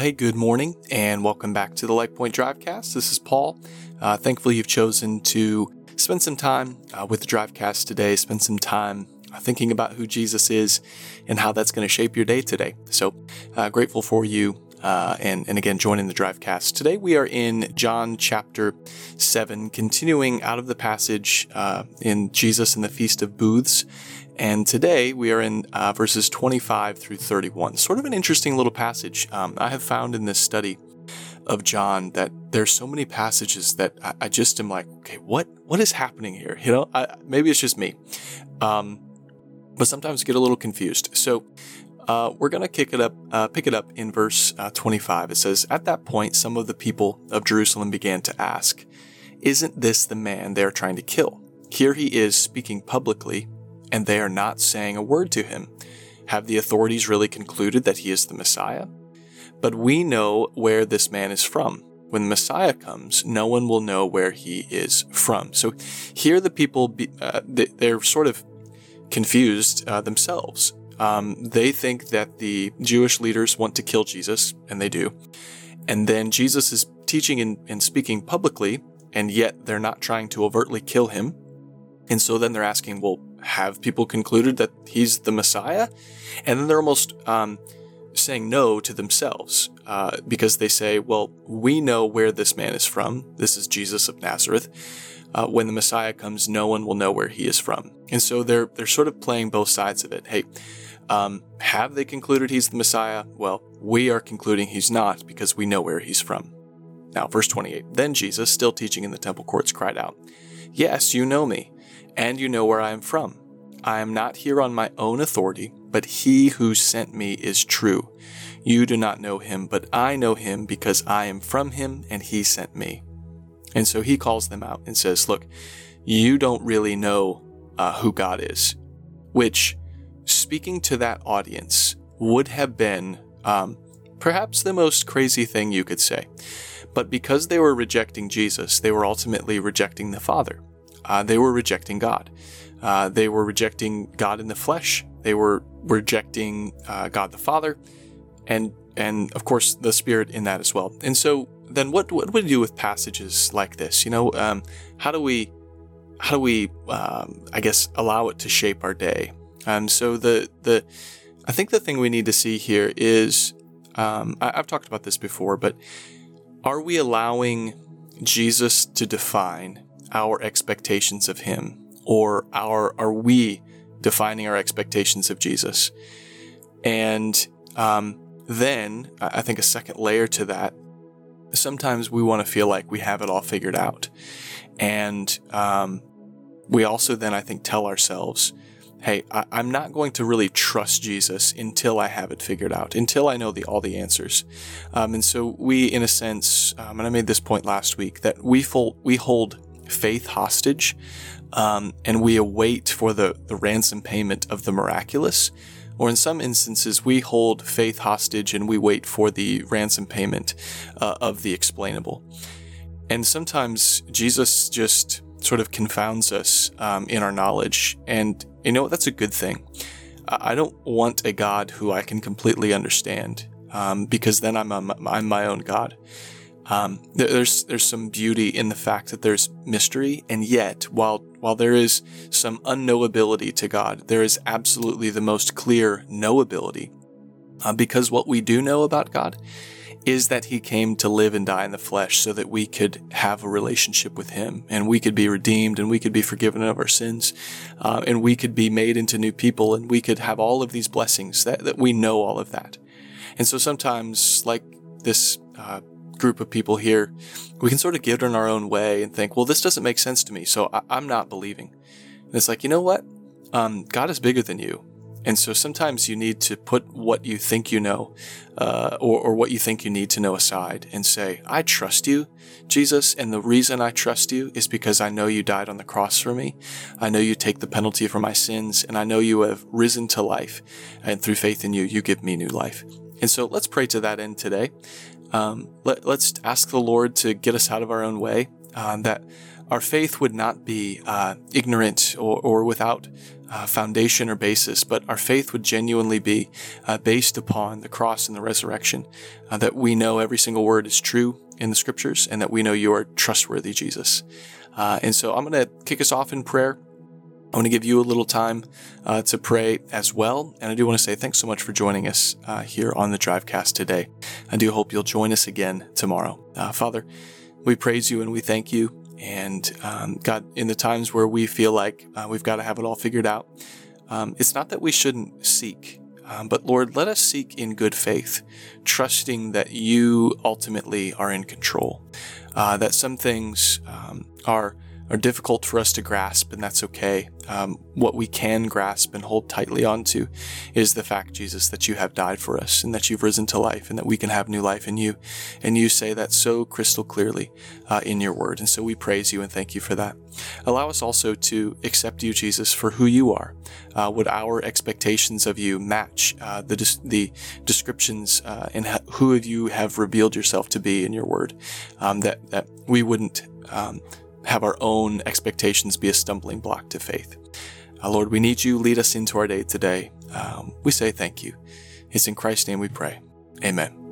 Hey, good morning, and welcome back to the LifePoint Drivecast. This is Paul. Thankfully, you've chosen to spend some time with the Drivecast today, spend some time thinking about who Jesus is and how that's going to shape your day today. So grateful for you, and again, joining the Drivecast. Today, we are in John chapter 7, continuing out of the passage in Jesus and the Feast of Booths. And today we are in verses 25 through 31. Sort of an interesting little passage. I have found in this study of John that there's so many passages that I just am like, okay, what is happening here? Maybe it's just me. But sometimes get a little confused. So we're going to pick it up in verse 25. It says, "At that point, some of the people of Jerusalem began to ask, 'Isn't this the man they are trying to kill? Here he is speaking publicly, and they are not saying a word to him. Have the authorities really concluded that he is the Messiah? But we know where this man is from. When the Messiah comes, no one will know where he is from.'" So here the people, they're sort of confused themselves. They think that the Jewish leaders want to kill Jesus, and they do. And then Jesus is teaching and speaking publicly, and yet they're not trying to overtly kill him. And so then they're asking, well, have people concluded that he's the Messiah? And then they're almost saying no to themselves because they say, well, we know where this man is from. This is Jesus of Nazareth. When the Messiah comes, no one will know where he is from. And so they're sort of playing both sides of it. Hey, have they concluded he's the Messiah? Well, we are concluding he's not because we know where he's from. Now, verse 28, "Then Jesus, still teaching in the temple courts, cried out, 'Yes, you know me, and you know where I am from. I am not here on my own authority, but he who sent me is true. You do not know him, but I know him because I am from him and he sent me.'" And so he calls them out and says, look, you don't really know who God is, which, speaking to that audience, would have been perhaps the most crazy thing you could say. But because they were rejecting Jesus, they were ultimately rejecting the Father. They were rejecting God. They were rejecting God in the flesh. They were rejecting God the Father, and of course the Spirit in that as well. And so then, what do we do with passages like this? How do we I guess allow it to shape our day? So I think the thing we need to see here is I've talked about this before, but are we allowing Jesus to define our expectations of him, or are we defining our expectations of Jesus? And then I think a second layer to that, sometimes we want to feel like we have it all figured out. And we also then, I think, tell ourselves, hey, I'm not going to really trust Jesus until I have it figured out, until I know all the answers. And so we, in a sense, and I made this point last week, that we hold faith hostage, and we await for the ransom payment of the miraculous. Or in some instances, we hold faith hostage and we wait for the ransom payment of the explainable. And sometimes Jesus just sort of confounds us in our knowledge. And you know what? That's a good thing. I don't want a God who I can completely understand, because then I'm my own God. There's some beauty in the fact that there's mystery, and yet while there is some unknowability to God, there is absolutely the most clear knowability, because what we do know about God is that he came to live and die in the flesh so that we could have a relationship with him, and we could be redeemed, and we could be forgiven of our sins, and we could be made into new people, and we could have all of these blessings that we know all of that. And so sometimes, like this group of people here, we can sort of get in our own way and think, well, this doesn't make sense to me, so I'm not believing. And it's like, you know what? God is bigger than you. And so sometimes you need to put what you think you know, or what you think you need to know aside and say, I trust you, Jesus, and the reason I trust you is because I know you died on the cross for me. I know you take the penalty for my sins, and I know you have risen to life, and through faith in you, you give me new life. And so let's pray to that end today. Let's ask the Lord to get us out of our own way, that our faith would not be ignorant or without foundation or basis, but our faith would genuinely be based upon the cross and the resurrection, that we know every single word is true in the scriptures and that we know you are trustworthy, Jesus. And so I'm going to kick us off in prayer. I want to give you a little time to pray as well. And I do want to say thanks so much for joining us here on the Drivecast today. I do hope you'll join us again tomorrow. Father, we praise you and we thank you. And God, in the times where we feel like we've got to have it all figured out, it's not that we shouldn't seek, but Lord, let us seek in good faith, trusting that you ultimately are in control, that some things are difficult for us to grasp, and that's okay. What we can grasp and hold tightly onto is the fact, Jesus, that you have died for us and that you've risen to life and that we can have new life in you. And you say that so crystal clearly in your word. And so we praise you and thank you for that. Allow us also to accept you, Jesus, for who you are. Would our expectations of you match the descriptions and who you have revealed yourself to be in your word, that we wouldn't have our own expectations be a stumbling block to faith. Lord, we need you. Lead us into our day today. We say thank you. It's in Christ's name we pray. Amen.